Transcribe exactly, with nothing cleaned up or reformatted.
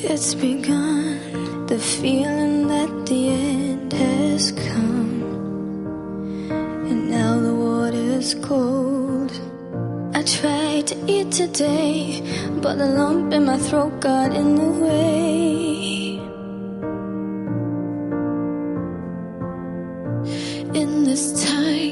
It's begun, the feeling that the end has come, and now the water's cold. I tried to eat today, but the lump in my throat got in the way. In this time